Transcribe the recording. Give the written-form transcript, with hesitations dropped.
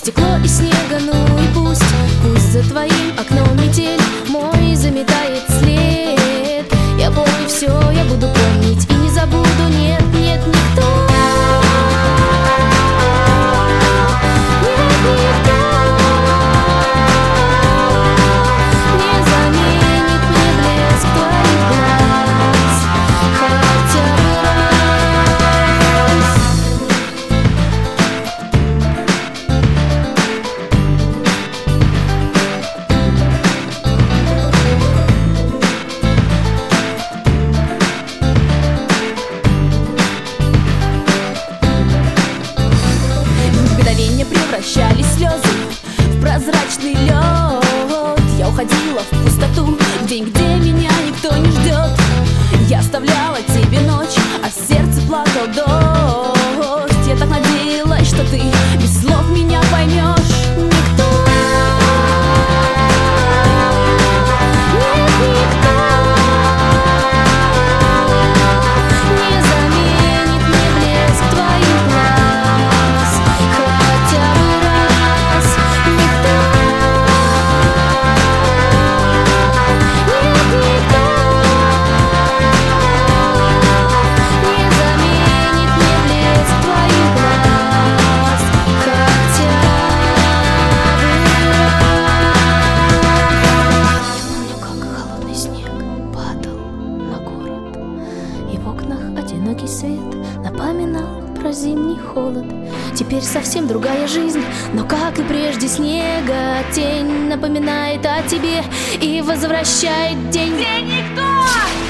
стекло и снега, ну и пусть за твоим окном метель мой заметает след. Я помню все, я буду помнить и не забуду, нет, нет, никто. Превращались слезы в прозрачный лед. Я уходила в пустоту, в день, где меня никто не ждет. Я оставляла тебе ночь, а в сердце плакал дождь. Я так надеялась, что ты без слов меня поймешь. Одинокий свет напоминал про зимний холод. Теперь совсем другая жизнь, но как и прежде снега тень напоминает о тебе и возвращает день, где никто